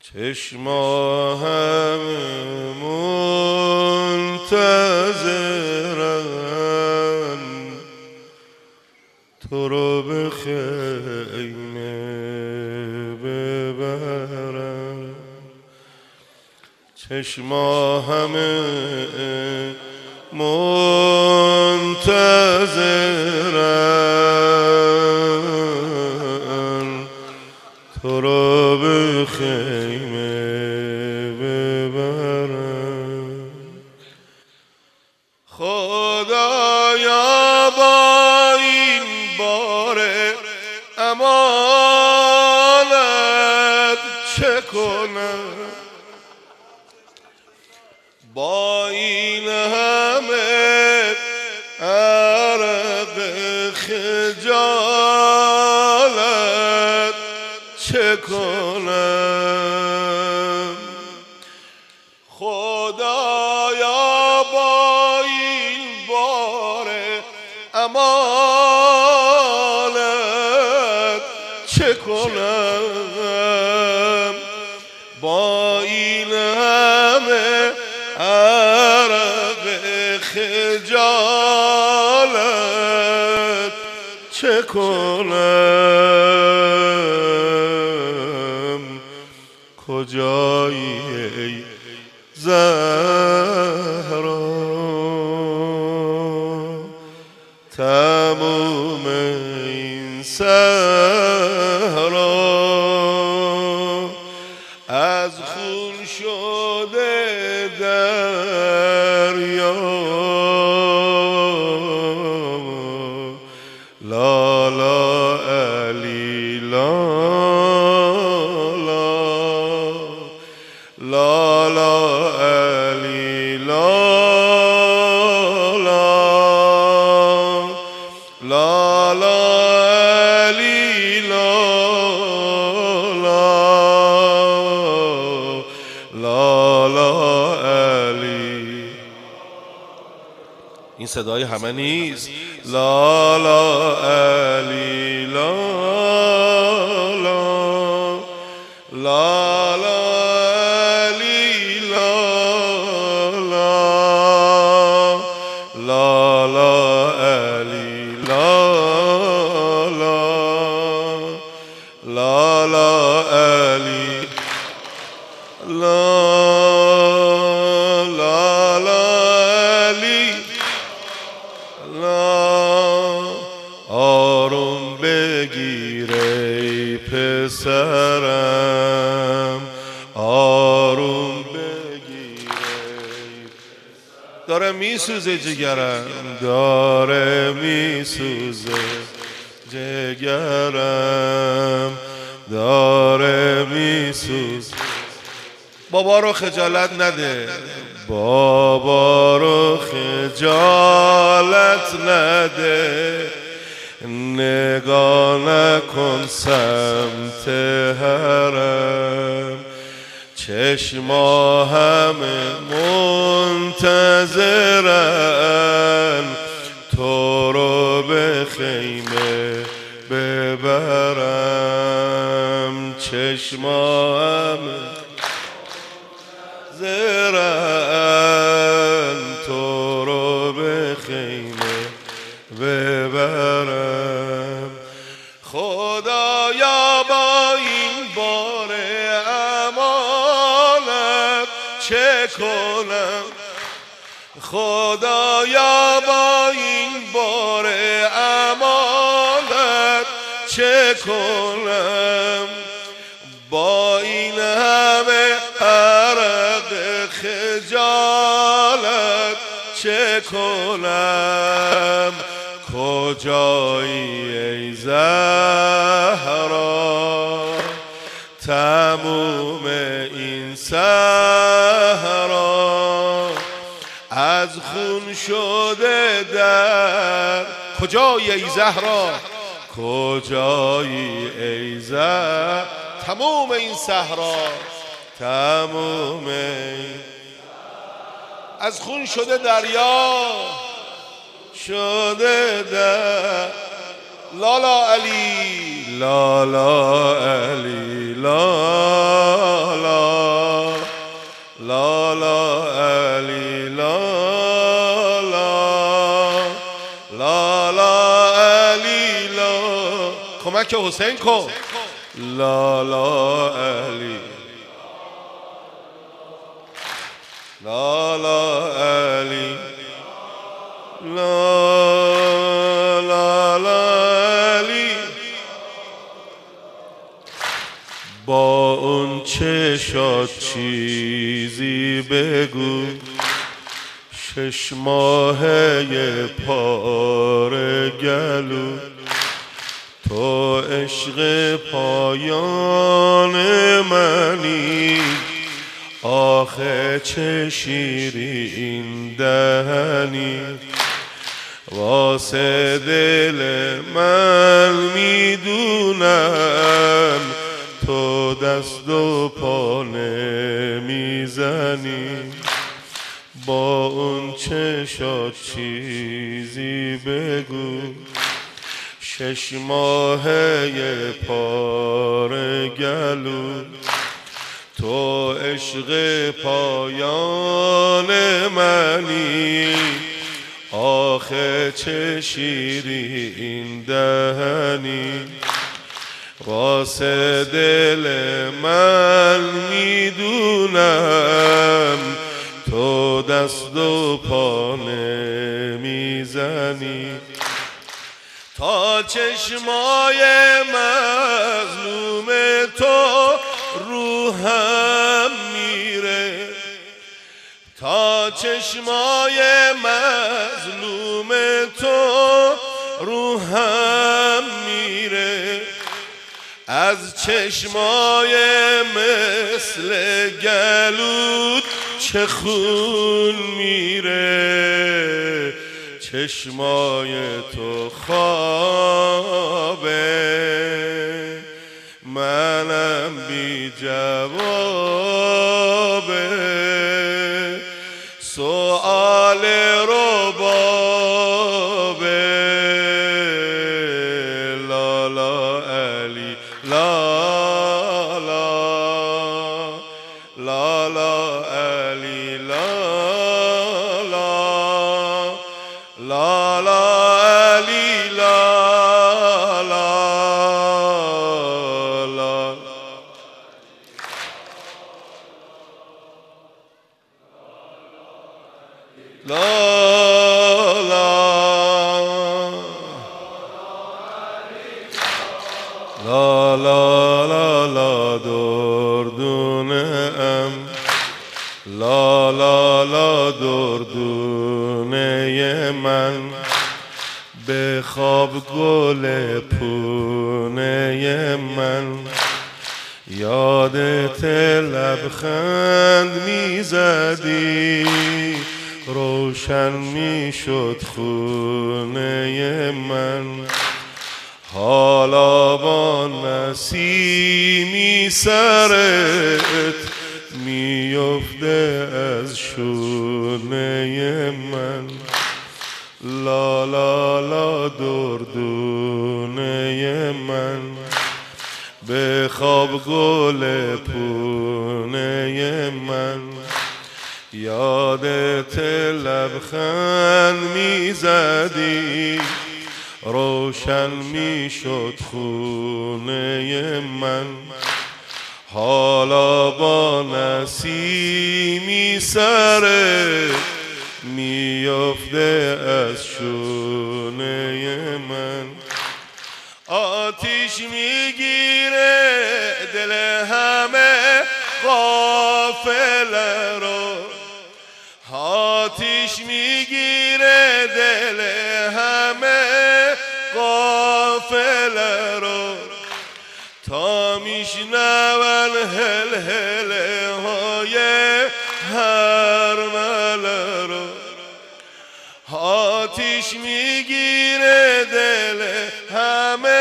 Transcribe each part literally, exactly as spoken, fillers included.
چشماهم منتظرن تو رو به خیمه ببرن. چشماهم منتظرن تو رو به خیمه ببرن. خدایا با این بار امانت چه کنم، با این همه عرق خجالت چه کنم. خدایا با این بار امانت چه کنم، با این همه عرق خجالت چه کنم. کجایی ای زهرا تموم این صحرا از خون شده دریا. لا لا علی لا لا لا علی لا لا لا علی لا لا لا علی. این صدای همه نیست. لا لا علی لا لا لا لا علی لا لا لا علی لا لا لا علی لا لا لا علی لا. آروم بگیر ای پسرم، آروم بگیر ای پسرم. داره میسوزه جگرم، داره میسوزه جگرم، داره میسوزه. بابا رو خجالت نده، بابا رو خجالت نده. نگاه نکن سمت حرم، چشما همه منتظرن تو رو به خیمه ببرم. چشما همه زرن تو رو به خیمه ببرم. خدایا با این بار امانت چه کنم، خدایا با این بار امانت چه کنم، با این همه عرق خجالت چه کنم. کجایی ای زهرا تموم این صحرا از خون شده در. کجایی ای زهرا، کجایی ای زهرا تموم این صحرا، تموم از خون شده دریا شده در. لا لا علی لا لا علی لا لا کمک حسین کن. لالا علی لالا علی لالا علی. با اون چشات چیزی بگو، شش ماهه پاره گلو، تو عشق پایان منی، آخه چه شیرین دهنی. واسه دل من میدونم تو دست و پا نمیزنی. با اون چشات چیزی بگو، شش ماهه پاره گلو، تو عشق پایان منی، آخه چه شیرین دهنی. واسه دل من میدونم تو دست و پا نمیزنی. تا چشمای مظلوم تو روحم میره، تا چشمای مظلوم تو روحم میره. از چشمای مثل گلود چه خون میره. چشمای تو خوابه، منم بی جوابه. سؤال ربابه. لالا علی لالا لالا علی لالا لالا علی لالا لالا. لا لا لا لا دردونه ام، لا لا لا دردونه من، به خواب گل پونه من. یادت لبخند میزدی، روشن میشد خونه من. حالا با نسیمی سرت میفته از شونه من. لا لا لا دردونه من، به خواب گل پونه من. یادت لبخند میزدی، روشن میشد خونه من. حالا با نسیمی سرت میفته از شونه من. آتیش میگیره دل همه غافل رو، آتیش میگیره دل همه غافل رو. تا میشنون هل هله های هرمل رو. آتیش میگیره دل همه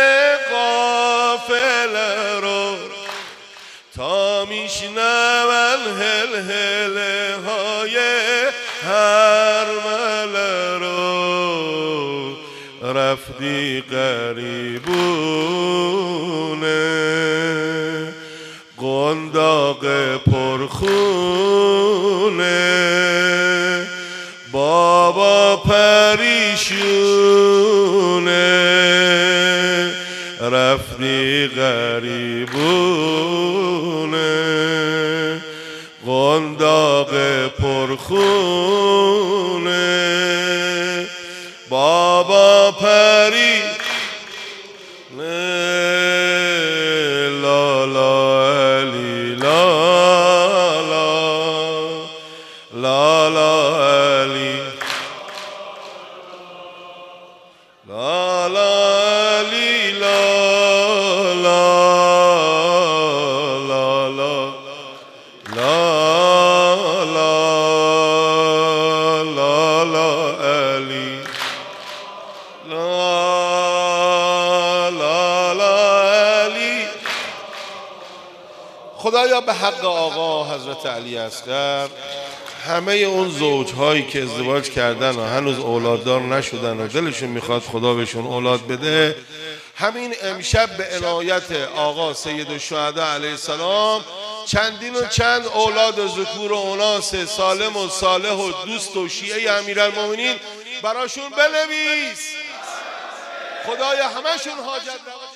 غافل رو. تا میشنون هل هله های هرمل رو. رفتی قریبونه، قنداق پرخونه، بابا پریشونه. بی غریبونه قنداق پرخونه بابا پری لا لا علی لا لا لا لا علی لا لا علی لا لا لا لا لا لا لا لا علی لا لا لا علی. خدایا به حق آقا حضرت علی اصغر همه اون زوجهایی که ازدواج کردن و هنوز اولاددار نشدن و دلشون میخواد خدا بهشون اولاد بده، همین امشب به عنایت آقا سید الشهدا علیه السلام چندین و چند اولاد و ذکور و اناث سالم و صالح و دوست و شیعه امیرالمومنین براشون بنویس. خدایا همشون حاجت